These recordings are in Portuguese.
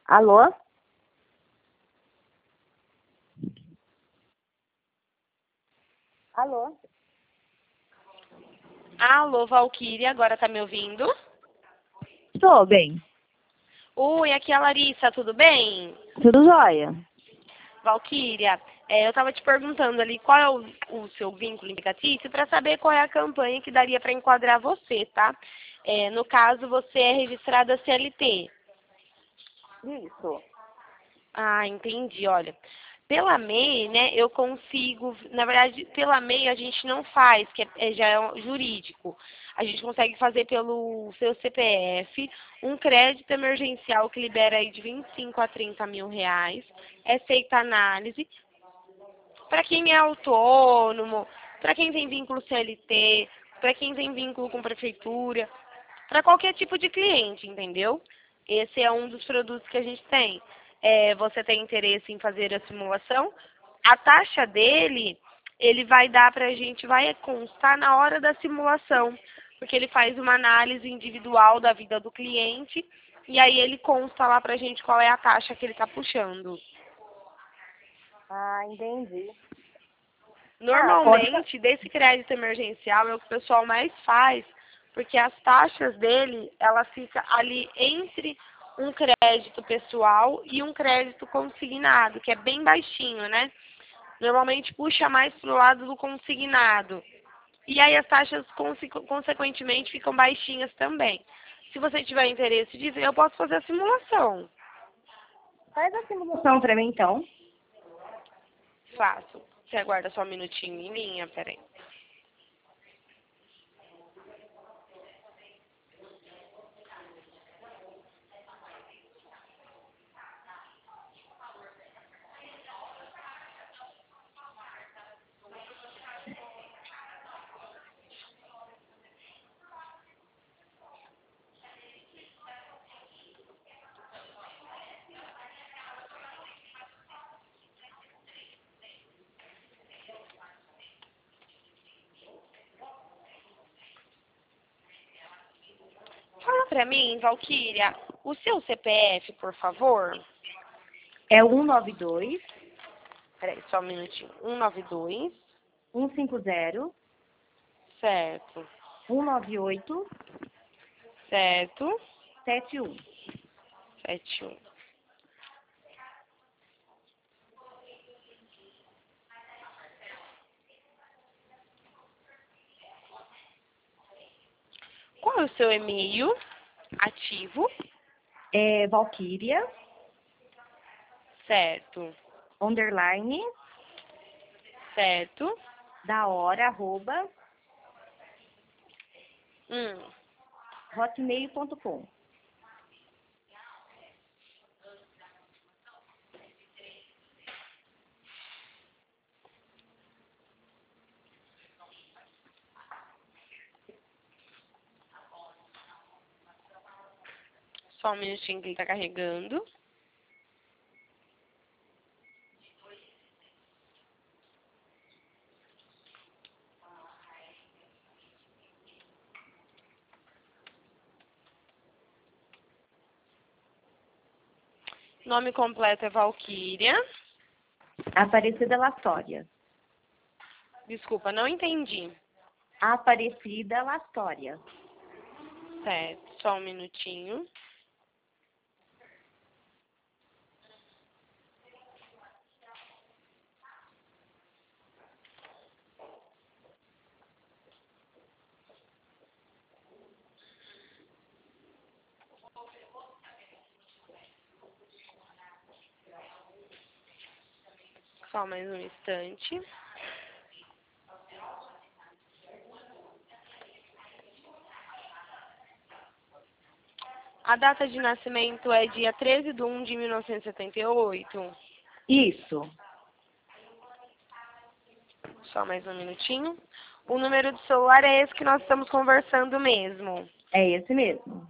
Alô? Alô? Alô, Valquíria, agora tá me ouvindo? Estou bem. Oi, aqui é a Larissa, tudo bem? Tudo jóia. Valquíria, eu tava te perguntando ali qual é o seu vínculo empregatício para saber qual é a campanha que daria para enquadrar você, tá? No caso, você é registrada CLT. Isso. Ah, entendi. Olha, pela MEI, né, eu consigo, na verdade, pela MEI a gente não faz, que já é jurídico. A gente consegue fazer pelo seu CPF um crédito emergencial que libera aí de 25 a 30 mil reais. É feita análise. Para quem é autônomo, para quem tem vínculo CLT, para quem tem vínculo com prefeitura, para qualquer tipo de cliente, entendeu? Esse é um dos produtos que a gente tem. Você tem interesse em fazer a simulação? A taxa dele, ele vai dar para a gente, vai constar na hora da simulação, porque ele faz uma análise individual da vida do cliente e aí ele consta lá para a gente qual é a taxa que ele está puxando. Ah, entendi. Pode. Normalmente, desse crédito emergencial é o que o pessoal mais faz, porque as taxas dele, ela fica ali entre um crédito pessoal e um crédito consignado, que é bem baixinho, né? Normalmente puxa mais pro lado do consignado. E aí as taxas, consequentemente, ficam baixinhas também. Se você tiver interesse disso, eu posso fazer a simulação. Faz a simulação para mim, então. Faço. Você aguarda só um minutinho em linha, peraí. Fala pra mim, Valquíria, o seu CPF, por favor. É 192 Peraí, só um minutinho. 192, 150 certo, 198 certo, 71. 71. Qual é o seu e-mail ativo? É Valquíria, Certo, underline, certo. da hora, arroba, Hum. hotmail.com. Só um minutinho que ele tá carregando. Nome completo é Valquíria. Aparecida Lastória. Desculpa, não entendi. Aparecida Lastória. Certo, só um minutinho. Só mais um instante. A data de nascimento é dia 13/1/1978. Isso. Só mais um minutinho. O número de celular é esse que nós estamos conversando mesmo. É esse mesmo.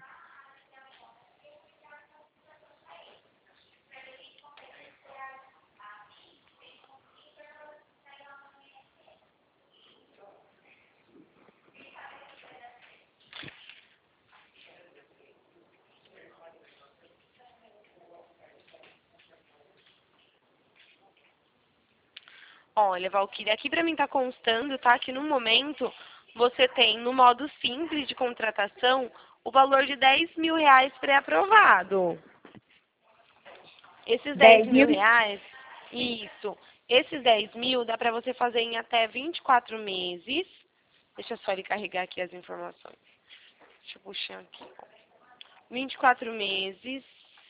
Olha, Valquíria, aqui para mim tá constando, tá? Que no momento você tem no modo simples de contratação o valor de R$ 10.000 pré-aprovado. Esses 10 10 mil mil. reais, isso. Esses 10 mil dá para você fazer em até 24 meses. Deixa só ele carregar aqui as informações. Deixa eu puxar aqui. 24 meses.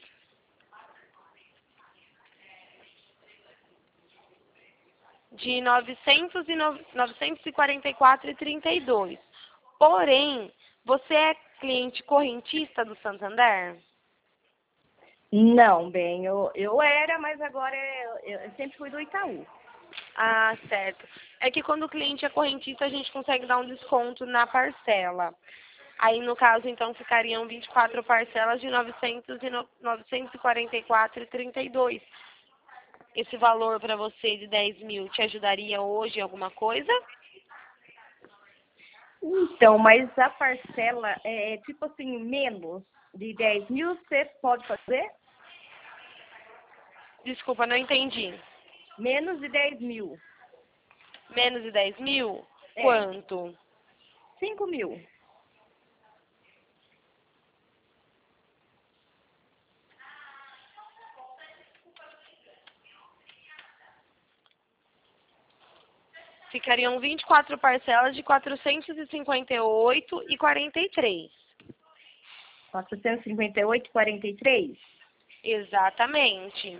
De 944,32. Porém, você é cliente correntista do Santander? Não, bem, eu era, mas agora eu sempre fui do Itaú. Ah, certo. É que quando o cliente é correntista, a gente consegue dar um desconto na parcela. Aí, no caso, então, ficariam 24 parcelas de 944,32. Esse valor para você de 10 mil te ajudaria hoje em alguma coisa? Então, mas a parcela é tipo assim, menos de 10 mil, você pode fazer? Desculpa, não entendi. Menos de 10 mil. Menos de 10 mil? É, Quanto? 5 mil. Ficariam 24 parcelas de 458,43. 458,43. Exatamente.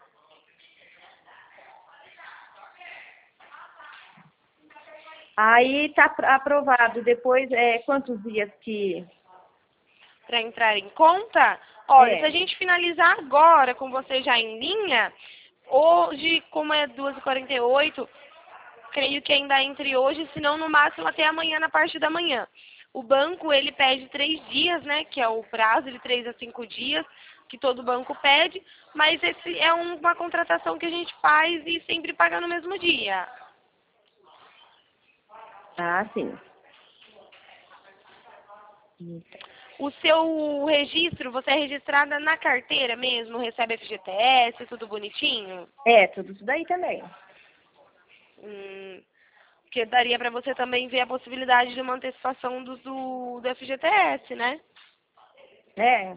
Aí tá aprovado. Depois, quantos dias que... Para entrar em conta, olha, se a É. gente finalizar agora com você já em linha, hoje, como é 2h48, creio que ainda entre hoje, se não no máximo até amanhã na parte da manhã. O banco, ele pede 3 dias, né, que é o prazo, de 3 a 5 dias, que todo banco pede, mas esse é uma contratação que a gente faz e sempre paga no mesmo dia. Ah, sim. O seu registro, você é registrada na carteira mesmo, recebe FGTS, tudo bonitinho? É, tudo isso daí também. Porque daria para você também ver a possibilidade de uma antecipação do FGTS, né? É,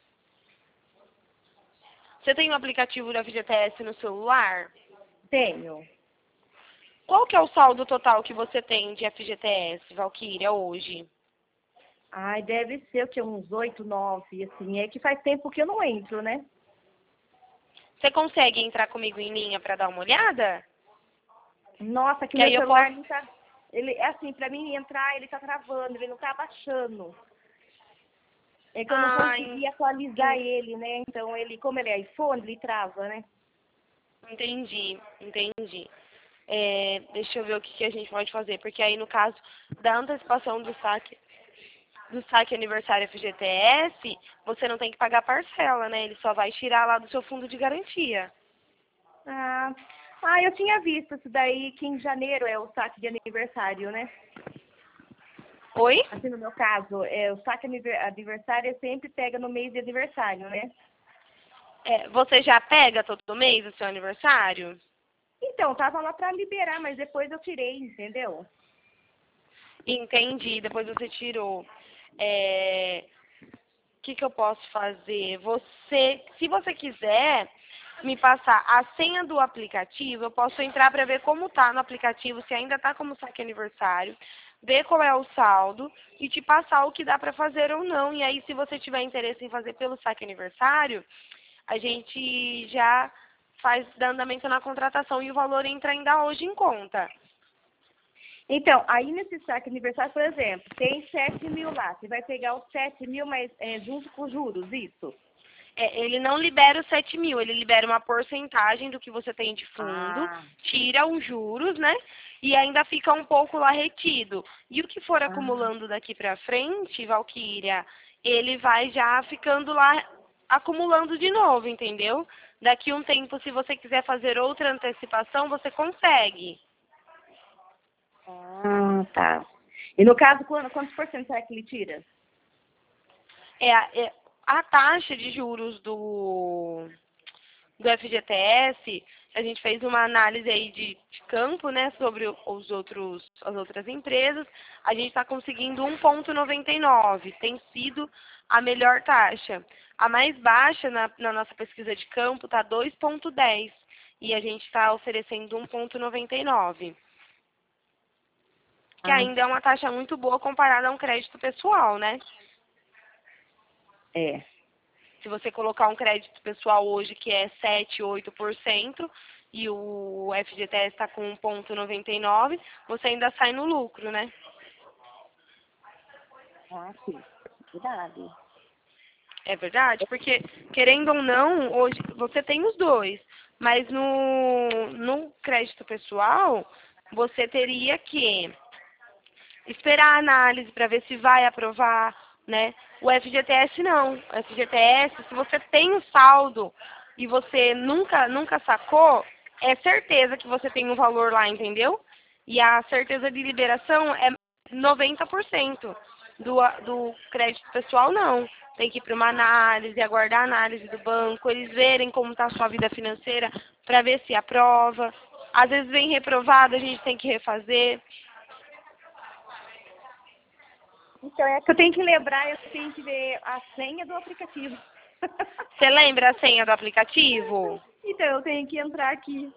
Você tem um aplicativo do FGTS no celular? tenho. Qual que é o saldo total que você tem de FGTS, Valquíria, hoje? Ai, deve ser o quê? Uns 8, 9, assim. É que faz tempo que eu não entro, né? Você consegue entrar comigo em linha para dar uma olhada? Nossa, que Que meu aí eu celular posso... não tá... Ele, é assim, pra mim entrar, ele tá travando, ele não tá abaixando. É que eu não Ah, consegui atualizar ele, né? Então, ele, como ele é iPhone, ele trava, né? entendi, entendi. Deixa eu ver o que a gente pode fazer, porque aí no caso da antecipação do saque aniversário FGTS, você não tem que pagar parcela, né? Ele só vai tirar lá do seu fundo de garantia. Ah, eu tinha visto isso daí, que em janeiro é o saque de aniversário, né? Oi? Assim, no meu caso, o saque aniversário sempre pega no mês de aniversário, né? Você já pega todo mês o seu aniversário? Então, tava lá pra liberar, mas depois eu tirei, entendeu? Entendi, depois você tirou. O que eu posso fazer? Se você quiser me passar a senha do aplicativo, eu posso entrar para ver como tá no aplicativo, se ainda tá como saque aniversário, ver qual é o saldo e te passar o que dá para fazer ou não. E aí, se você tiver interesse em fazer pelo saque aniversário, a gente já faz dá andamento na contratação e o valor entra ainda hoje em conta. Então, aí nesse saque aniversário, por exemplo, tem 7 mil lá. Você vai pegar os 7 mil, mas junto com os juros, isso? Ele não libera os 7 mil, ele libera uma porcentagem do que você tem de fundo, Ah, tira os juros, né? E ainda fica um pouco lá retido. E o que for ah. acumulando daqui pra frente, Valquíria, ele vai já ficando lá acumulando de novo, entendeu? Daqui um tempo, se você quiser fazer outra antecipação, você consegue. Ah, tá. E no caso, quantos por cento será que ele tira? A taxa de juros do FGTS A gente fez uma análise aí de campo, né, sobre as outras empresas. A gente está conseguindo 1,99. Tem sido a melhor taxa. A mais baixa na nossa pesquisa de campo está 2,10. E a gente está oferecendo 1,99. Que ainda é uma taxa muito boa comparada a um crédito pessoal, né? É. Se você colocar um crédito pessoal hoje que é 7, 8% e o FGTS está com 1,99, você ainda sai no lucro, né? Ah, sim. Verdade. É verdade, porque querendo ou não, hoje você tem os dois, mas no crédito pessoal, você teria que esperar a análise para ver se vai aprovar, né? O FGTS não. O FGTS, se você tem o saldo e você nunca sacou, é certeza que você tem um valor lá, entendeu? E a certeza de liberação é 90%. Do crédito pessoal, não. Tem que ir para uma análise, aguardar a análise do banco, eles verem como está a sua vida financeira para ver se aprova. Às vezes vem reprovado, a gente tem que refazer. Então, é que eu tenho que lembrar, eu tenho que ver a senha do aplicativo. Você lembra a senha do aplicativo? Então, eu tenho que entrar aqui.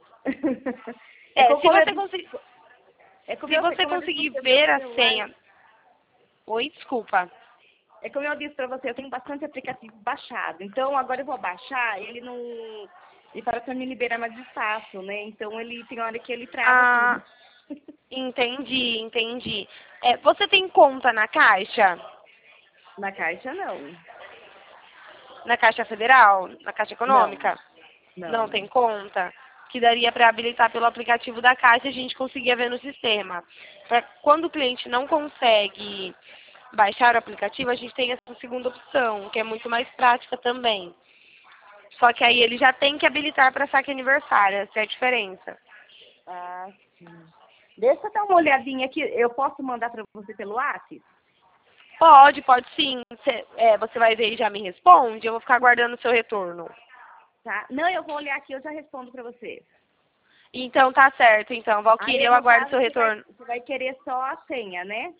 Se você conseguir ver a senha... Oi, desculpa. É como eu disse para você, eu tenho bastante aplicativo baixado. Então, agora eu vou baixar, ele não... Ele para para me liberar mais espaço, né? Então, ele tem hora que ele trava tudo. Entendi. Você tem conta na Caixa? Na Caixa, não. Na Caixa Federal? Na Caixa Econômica? Não. Tem conta? Que daria para habilitar pelo aplicativo da Caixa e a gente conseguia ver no sistema. Quando o cliente não consegue baixar o aplicativo, a gente tem essa segunda opção, que é muito mais prática também. Só que aí ele já tem que habilitar para saque aniversário, essa é a diferença. Ah, sim. Deixa eu dar uma olhadinha aqui. Eu posso mandar para você pelo WhatsApp? Pode sim. Você vai ver e já me responde. Eu vou ficar aguardando o seu retorno. Tá. Não, eu vou olhar aqui, eu já respondo para você. Então tá certo. Então, Valquíria, eu aguardo o seu retorno. Você vai querer só a senha, né?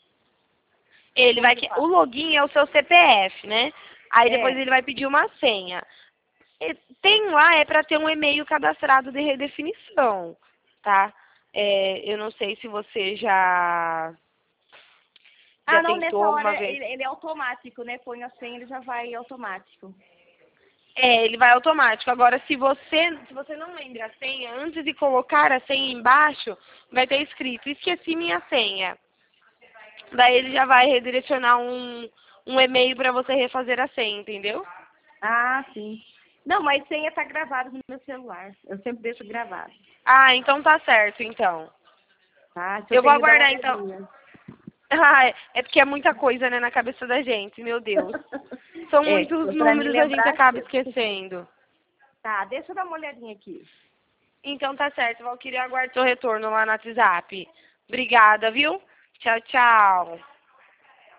O login é o seu CPF, né? Aí É. depois ele vai pedir uma senha. Tem lá, para ter um e-mail cadastrado de redefinição, tá? Eu não sei se você já Não, nessa tentou alguma hora vez. ele é automático, né? Põe a senha, ele já vai automático. Ele vai automático. Agora, se você não lembra a senha, antes de colocar a senha embaixo, vai ter escrito, esqueci minha senha. Daí ele já vai redirecionar um e-mail para você refazer a senha, entendeu? Ah, sim. Não, mas senha tá gravada no meu celular. Eu sempre deixo gravado. Então tá certo, então. Tá? Eu vou aguardar, então. É porque é muita coisa, né, na cabeça da gente, meu Deus. São muitos números, a gente acaba esquecendo. Tá, deixa eu dar uma olhadinha aqui. Então tá certo, Valquíria, eu aguardo seu retorno lá no WhatsApp. Obrigada, viu? Tchau, tchau.